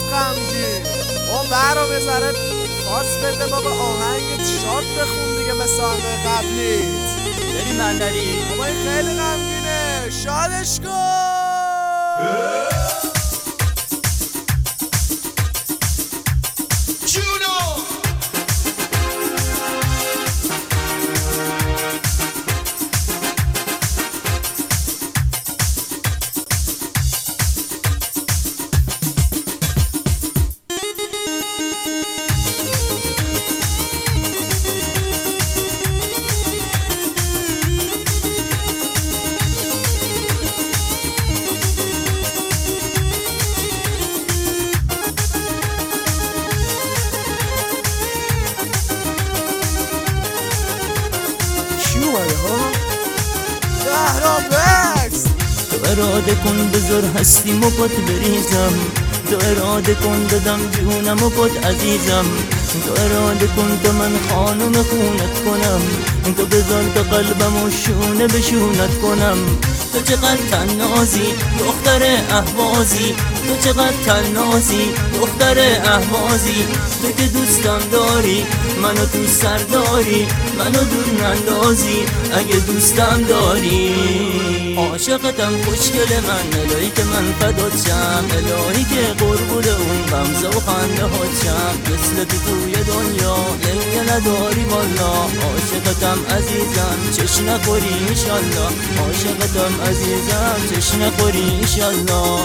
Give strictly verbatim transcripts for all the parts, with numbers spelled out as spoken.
غمگین. اون برام یه ذره فاز بده بابا، آهنگ شاد بخون دیگه مثل آهنگ قبلیت. بری مندری بابا این خیلی غمگینه، شادش کن. زهرا بکس. تو اراده کن بذار هستیم و پات بریزم، تو اراده کن دادم جونم و پات عزیزم، تو اراده کن تا من خانم خونت کنم، تو بذار تا قلبم و شونه به شونت کنم. تو چقدر تنازی دختر اهوازی، تو چقدر تنازی دختر اهوازی، تو که دوستم داری منو تو سر داری، منو دور نندازی اگه دوستم داری. عاشقتم خوشگل من، الهی که من فدات شم، الهی که قربون اون غمزه و خنده هات شم. مثل تو توی دنیا لنگه نداری والا، عاشقتم عزیزم چش نخوری انشالله، عاشقتم عزیزم چش نخوری انشالله.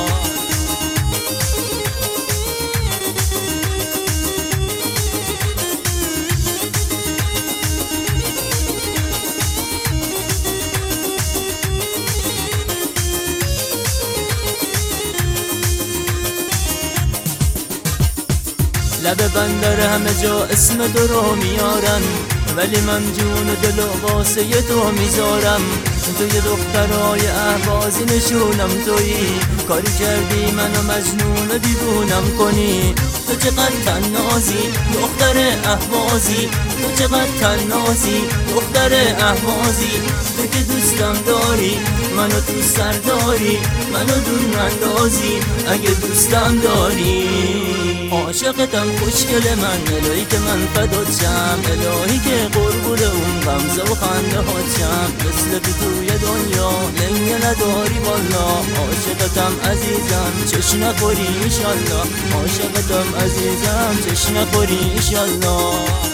لب بندر همه جا اسم تو رو میارن، ولی من جون و دل و واسه تو میذارم. تو یه دخترای اهوازی نشونم تویی، کاری کردی منو مجنون و دیوونم کنی. تو چقدر تنازی دختر اهوازی، تو چقدر تنازی دختر اهوازی، تو که دوستم داری منو تو سر داری، منو دور نندازی اگه دوستم داری. عاشقتم خوشگل من، الهی که من فدات شم، الهی که قربون اون غمزه و خنده هات شم. مثل تو توی دنیا لنگه نداری والا، عاشقتم عزیزم چش نخوری انشالله، عاشقتم عزیزم چش نخوری انشالله.